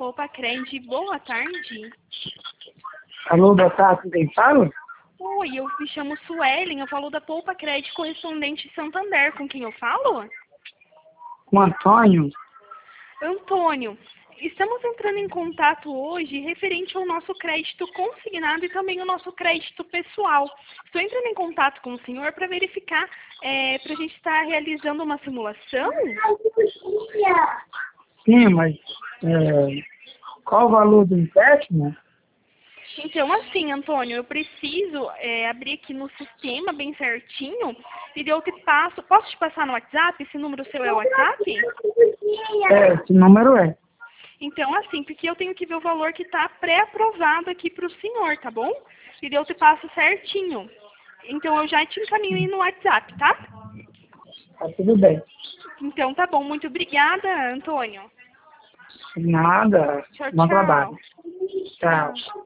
Poupa Cred. Boa tarde. Alô, boa tarde, quem fala? Oi, eu me chamo Suelen, eu falo da Poupa Cred Correspondente Santander. Com quem eu falo? Com Antônio. Antônio, estamos entrando em contato hoje referente ao nosso crédito consignado e também o nosso crédito pessoal. Estou entrando em contato com o senhor para verificar, para a gente estar realizando uma simulação. Sim, mas qual o valor do empréstimo? Então, assim, Antônio, eu preciso abrir aqui no sistema bem certinho e eu te passo. Posso te passar no WhatsApp? Esse número seu é o WhatsApp? Esse número é. Então, assim, porque eu tenho que ver o valor que está pré-aprovado aqui para o senhor, tá bom? E eu te passo certinho. Então, eu já te encaminho aí no WhatsApp, tá? Tá tudo bem. Então, tá bom. Muito obrigada, Antônio. Nada. Tchau, Bom tchau. trabalho. Tchau.